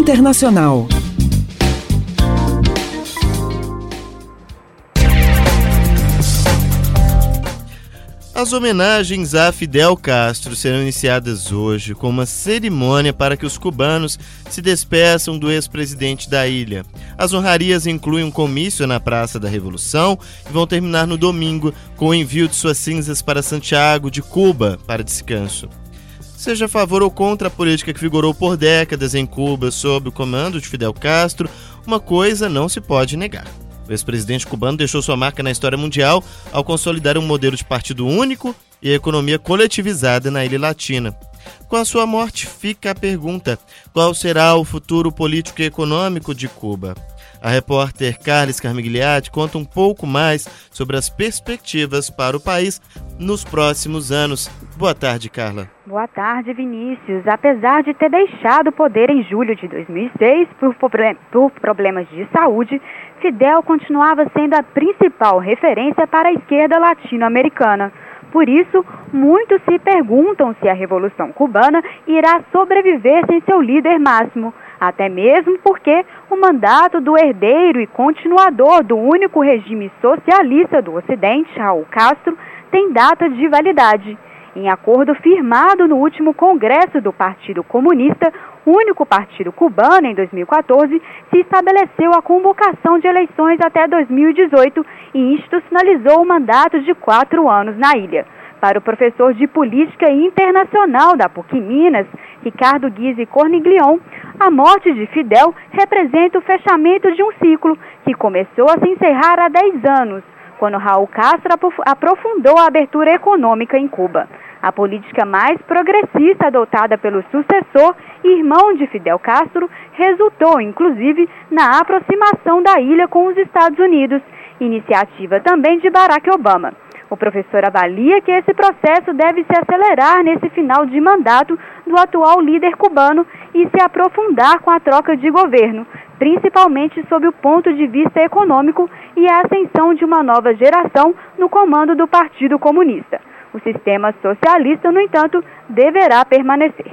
Internacional. As homenagens a Fidel Castro serão iniciadas hoje com uma cerimônia para que os cubanos se despeçam do ex-presidente da ilha. As honrarias incluem um comício na Praça da Revolução e vão terminar no domingo com o envio de suas cinzas para Santiago de Cuba para descanso. Seja a favor ou contra a política que vigorou por décadas em Cuba sob o comando de Fidel Castro, uma coisa não se pode negar. O ex-presidente cubano deixou sua marca na história mundial ao consolidar um modelo de partido único e economia coletivizada na Ilha Latina. Com a sua morte, fica a pergunta: qual será o futuro político e econômico de Cuba? A repórter Carles Carmigliati conta um pouco mais sobre as perspectivas para o país nos próximos anos. Boa tarde, Carla. Boa tarde, Vinícius. Apesar de ter deixado o poder em julho de 2006 por problemas de saúde, Fidel continuava sendo a principal referência para a esquerda latino-americana. Por isso, muitos se perguntam se a Revolução Cubana irá sobreviver sem seu líder máximo, até mesmo porque o mandato do herdeiro e continuador do único regime socialista do Ocidente, Raul Castro, tem data de validade. Em acordo firmado no último Congresso do Partido Comunista, único partido cubano, em 2014, se estabeleceu a convocação de eleições até 2018 e institucionalizou o mandato de 4 anos na ilha. Para o professor de Política Internacional da PUC Minas, Ricardo Guise Corniglion, a morte de Fidel representa o fechamento de um ciclo que começou a se encerrar há 10 anos, quando Raul Castro aprofundou a abertura econômica em Cuba. A política mais progressista adotada pelo sucessor e irmão de Fidel Castro resultou, inclusive, na aproximação da ilha com os Estados Unidos, iniciativa também de Barack Obama. O professor avalia que esse processo deve se acelerar nesse final de mandato do atual líder cubano e se aprofundar com a troca de governo, principalmente sob o ponto de vista econômico e a ascensão de uma nova geração no comando do Partido Comunista. O sistema socialista, no entanto, deverá permanecer.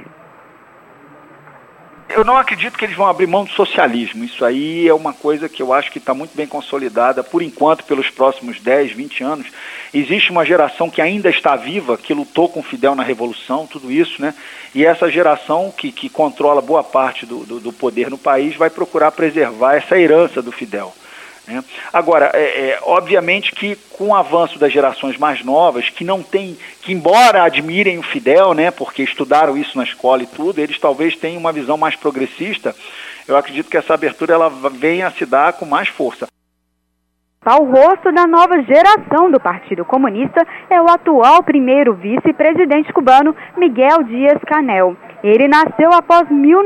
Eu não acredito que eles vão abrir mão do socialismo. Isso aí é uma coisa que eu acho que está muito bem consolidada, por enquanto, pelos próximos 10, 20 anos. Existe uma geração que ainda está viva, que lutou com Fidel na Revolução, tudo isso, né? E essa geração que controla boa parte do poder no país vai procurar preservar essa herança do Fidel. Né? Agora, obviamente que com o avanço das gerações mais novas, que embora admirem o Fidel, né, porque estudaram isso na escola e tudo, eles talvez tenham uma visão mais progressista. Eu acredito que essa abertura ela venha a se dar com mais força. O rosto da nova geração do Partido Comunista é o atual primeiro vice-presidente cubano, Miguel Díaz-Canel. Ele nasceu após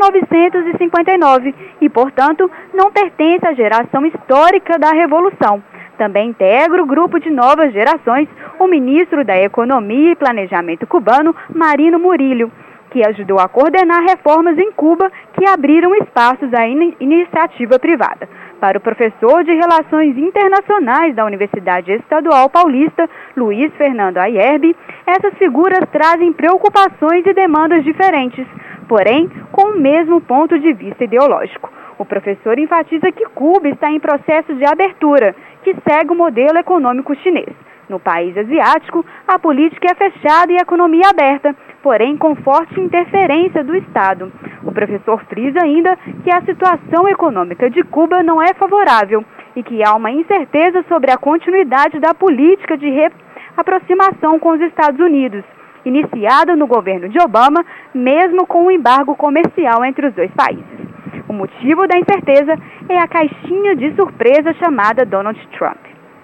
1959 e, portanto, não pertence à geração histórica da Revolução. Também integra o grupo de novas gerações o ministro da Economia e Planejamento cubano, Marino Murillo, que ajudou a coordenar reformas em Cuba que abriram espaços à iniciativa privada. Para o professor de Relações Internacionais da Universidade Estadual Paulista, Luiz Fernando Ayerbe, essas figuras trazem preocupações e demandas diferentes, porém com o mesmo ponto de vista ideológico. O professor enfatiza que Cuba está em processo de abertura, que segue o modelo econômico chinês. No país asiático, a política é fechada e a economia aberta, porém com forte interferência do Estado. O professor frisa ainda que a situação econômica de Cuba não é favorável e que há uma incerteza sobre a continuidade da política de aproximação com os Estados Unidos, iniciada no governo de Obama, mesmo com o embargo comercial entre os dois países. O motivo da incerteza é a caixinha de surpresa chamada Donald Trump.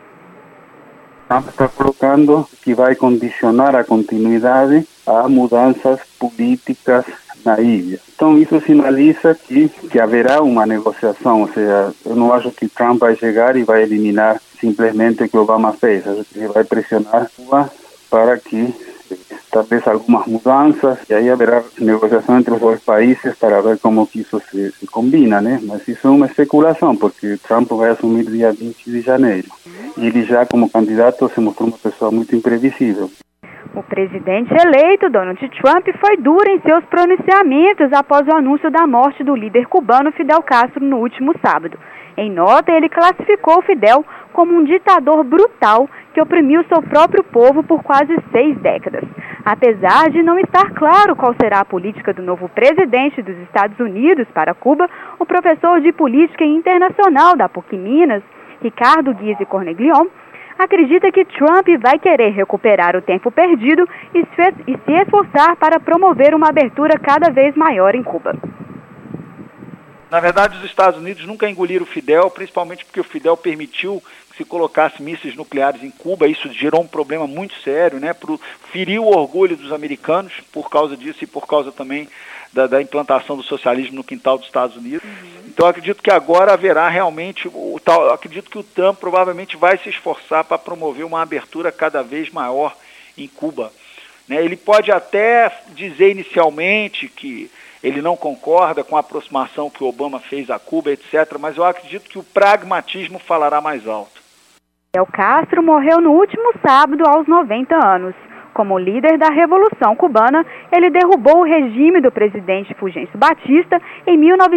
Trump está colocando que vai condicionar a continuidade a mudanças políticas na ilha. Então isso sinaliza que haverá uma negociação, ou seja, eu não acho que Trump vai chegar e vai eliminar simplesmente o que Obama fez. Acho que ele vai pressionar Cuba para que talvez algumas mudanças, e aí haverá negociação entre os dois países para ver como que isso se combina, né? Mas isso é uma especulação, porque Trump vai assumir dia 20 de janeiro. E ele já, como candidato, se mostrou uma pessoa muito imprevisível. O presidente eleito, Donald Trump, foi duro em seus pronunciamentos após o anúncio da morte do líder cubano Fidel Castro no último sábado. Em nota, ele classificou Fidel como um ditador brutal que oprimiu seu próprio povo por quase 6 décadas. Apesar de não estar claro qual será a política do novo presidente dos Estados Unidos para Cuba, o professor de política internacional da PUC Minas, Ricardo Guise Corneglion, acredita que Trump vai querer recuperar o tempo perdido e se esforçar para promover uma abertura cada vez maior em Cuba. Na verdade, os Estados Unidos nunca engoliram o Fidel, principalmente porque o Fidel permitiu que se colocasse mísseis nucleares em Cuba. Isso gerou um problema muito sério, né? Feriu o orgulho dos americanos por causa disso e por causa também da implantação do socialismo no quintal dos Estados Unidos. Então, acredito que agora haverá realmente, acredito que o Trump provavelmente vai se esforçar para promover uma abertura cada vez maior em Cuba. Né? Ele pode até dizer inicialmente que ele não concorda com a aproximação que o Obama fez a Cuba, etc., mas eu acredito que o pragmatismo falará mais alto. Fidel Castro morreu no último sábado aos 90 anos. Como líder da Revolução Cubana, ele derrubou o regime do presidente Fulgêncio Batista em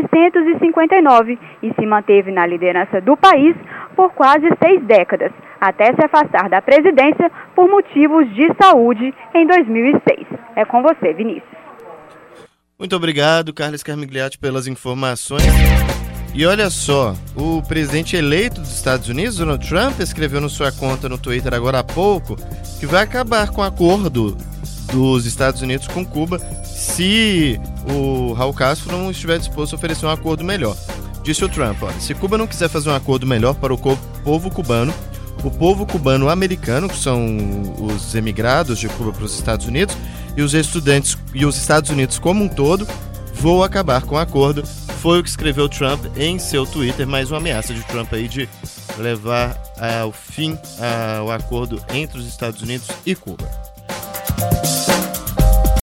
1959 e se manteve na liderança do país por quase 6 décadas, até se afastar da presidência por motivos de saúde em 2006. É com você, Vinícius. Muito obrigado, Carlos Carmigliati, pelas informações. E olha só, o presidente eleito dos Estados Unidos, Donald Trump, escreveu na sua conta no Twitter agora há pouco que vai acabar com o acordo dos Estados Unidos com Cuba se o Raul Castro não estiver disposto a oferecer um acordo melhor. Disse o Trump, olha, se Cuba não quiser fazer um acordo melhor para o povo cubano americano, que são os emigrados de Cuba para os Estados Unidos, e os estudantes e os Estados Unidos como um todo, vou acabar com o acordo. Foi o que escreveu Trump em seu Twitter, mais uma ameaça de Trump aí de levar ao fim ao acordo entre os Estados Unidos e Cuba.